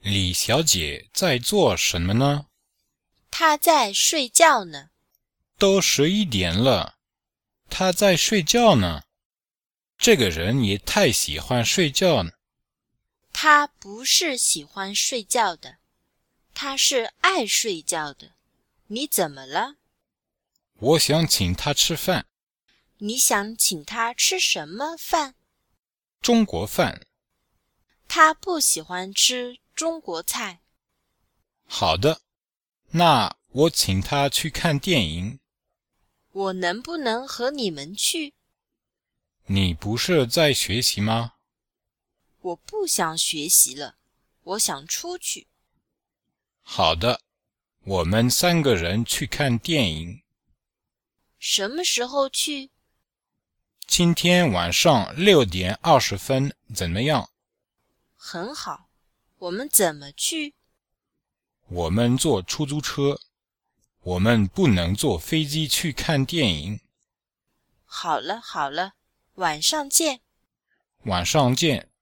李小姐在做什么呢？ 她在睡觉呢。 都11点了，她在睡觉呢。这个人也太喜欢睡觉了。 他不是喜欢睡觉的，他是爱睡觉的。你怎么了？ 我想请她吃饭。 你想请他吃什么饭？ 中国饭。 他不喜欢吃中国菜。 好的，那我请她去看电影。 我能不能和你们去？ 你不是在学习吗？ 我不想学习了，我想出去。 好的，我们3个人去看电影。 什么时候去？ 今天晚上6点20分，怎么样？ 很好。我们怎么去？ 我们坐出租车。我们不能坐飞机去看电影。 好了好了，晚上见。 晚上见。